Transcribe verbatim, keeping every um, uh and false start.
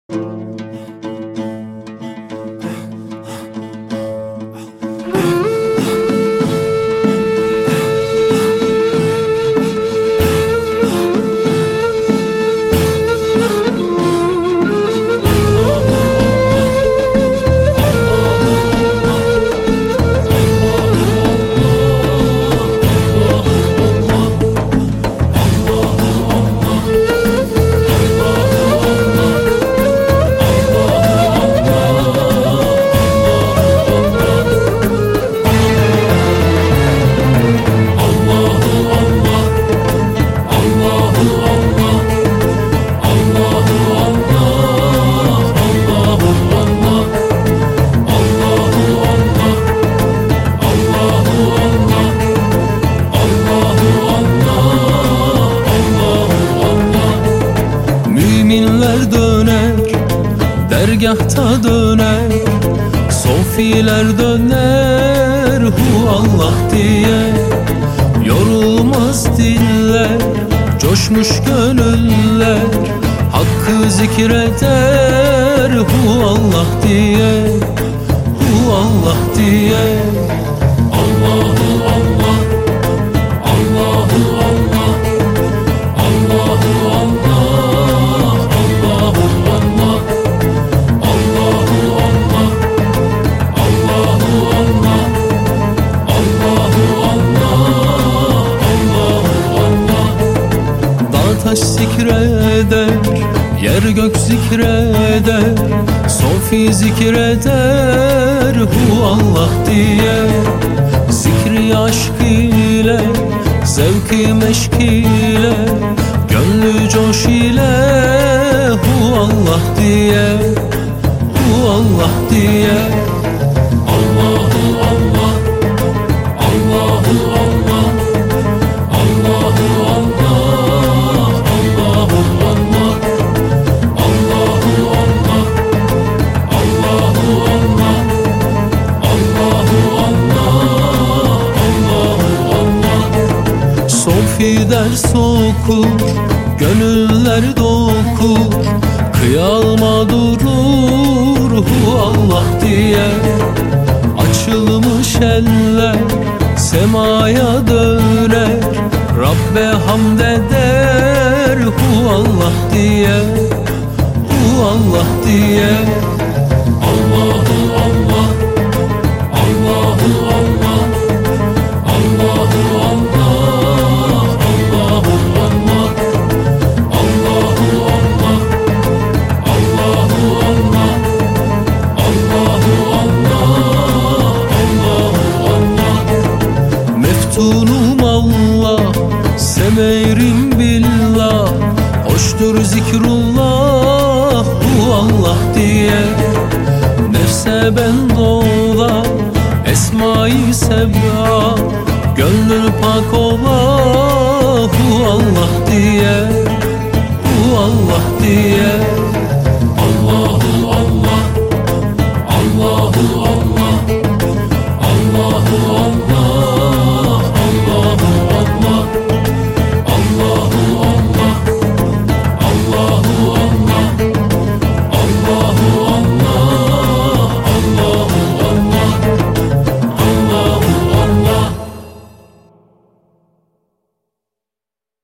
Müminler döner, dergahta döner, sofiler döner, hu Allah diye. Yorulmaz diller, coşmuş gönüller, hakkı zikreder, hu Allah diye, hu Allah diye. Allahu Allah, Allahu Allah, Allahu Allah, Allahu Allah, Allahu Allah, Allahu Allah, Allahu Allah, Allahu Allah. Dağ taş zikreder, yer gök zikreder, sofi zikreder, hu Allah diye. Zikri aşk ile, zevki meşk ile, gönlü coş ile, hu Allah diye, hu Allah diye. Allahu Allah, Allahu Allah, Allahu Allah, Allahu Allah, Allahu Allah, Allahu Allah, Allahu Allah, Allahu Allah. Sofi ders okur, gönüller dokur, kıyalma durur, hu Allah diye. Açılmış eller semaya döner, Rabbe hamd eder, hu Allah diye, hu Allah diye. Allahu Allah, Allahu Allah, Allahu Allah, Allahu Allah, Allahu Allah, Allahu Allah, Allahu Allah, Allahu Allah. Meftunum Allah, semerim billah, hoştur zikrullah, hu Allah diye. Nefse ben dola, esma-i seb'a, gönlün pak ola, hu Allah diye, hu Allah diye.